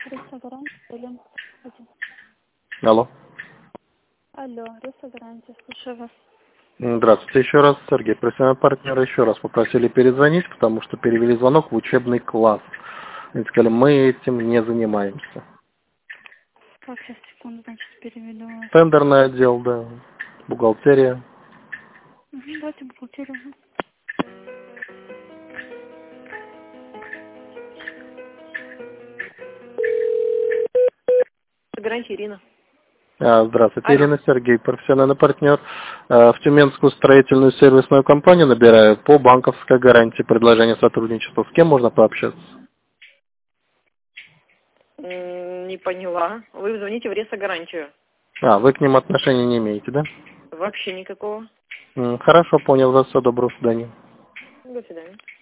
Ресторан. Алло. Алло, ресторан, слушаю вас. Здравствуйте еще раз, Сергей, профессиональный партнер. Еще раз попросили перезвонить, потому что перевели звонок в учебный класс. Они сказали, мы этим не занимаемся. Так, сейчас, секунду, значит, переведу вас. Тендерный отдел, да. Бухгалтерия. Давайте бухгалтерию. Гарантия Ирина. Здравствуйте, Алло. Ирина, Сергей, профессиональный партнер. В Тюменскую строительную сервисную компанию набираю по банковской гарантии предложение сотрудничества. С кем можно пообщаться? Не поняла. Вы звоните в Ресо-гарантию. Вы к ним отношения не имеете, да? Вообще никакого. Хорошо, понял вас. Всего доброго, до свидания. До свидания.